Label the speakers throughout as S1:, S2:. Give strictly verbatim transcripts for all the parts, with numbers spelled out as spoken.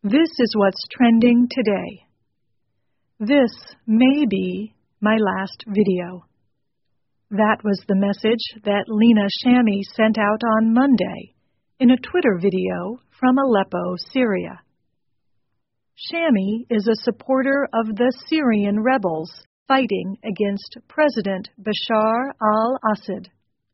S1: This is what's trending today. This may be my last video. That was the message that Lina Shami sent out on Monday in a Twitter video from Aleppo, Syria. Shami is a supporter of the Syrian rebels fighting against President Bashar al-Assad.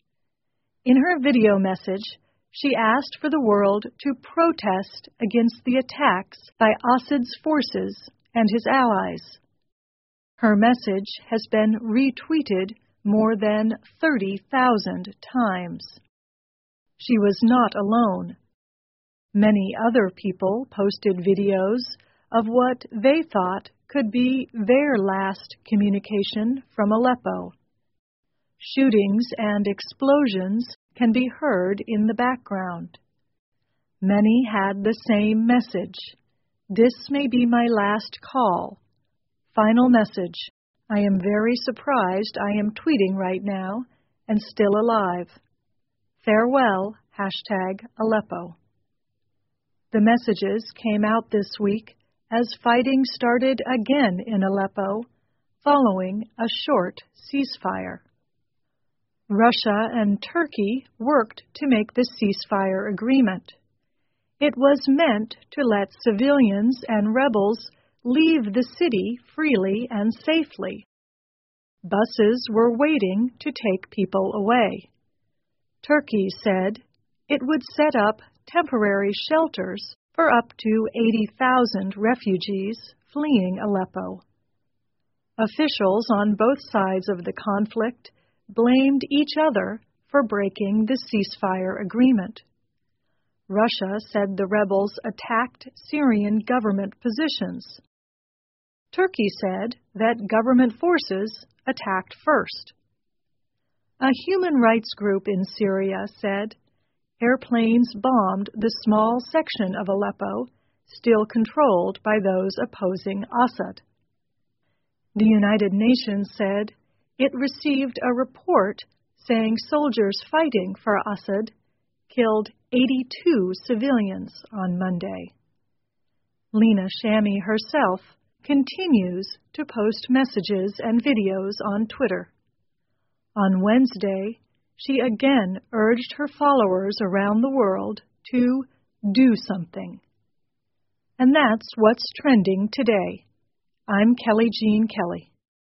S1: In her video message, she asked for the world to protest against the attacks by Assad's forces and his allies. Her message has been retweeted more than thirty thousand times. She was not alone. Many other people posted videos of what they thought could be their last communication from Aleppo. Shootings and explosions can be heard in the background. Many had the same message. This may be my last call. Final message. I am very surprised I am tweeting right now and still alive. Farewell, hashtag Aleppo. The messages came out this week as fighting started again in Aleppo following a short ceasefire. Russia and Turkey worked to make the ceasefire agreement. It was meant to let civilians and rebels leave the city freely and safely. Buses were waiting to take people away. Turkey said it would set up temporary shelters for up to eighty thousand refugees fleeing Aleppo. Officials on both sides of the conflict blamed each other for breaking the ceasefire agreement. Russia said the rebels attacked Syrian government positions. Turkey said that government forces attacked first. A human rights group in Syria said airplanes bombed the small section of Aleppo still controlled by those opposing Assad. The United Nations said it received a report saying soldiers fighting for Assad killed eighty-two civilians on Monday. Lina Shami herself continues to post messages and videos on Twitter. On Wednesday, she again urged her followers around the world to do something. And that's what's trending today. I'm Kelly Jean Kelly.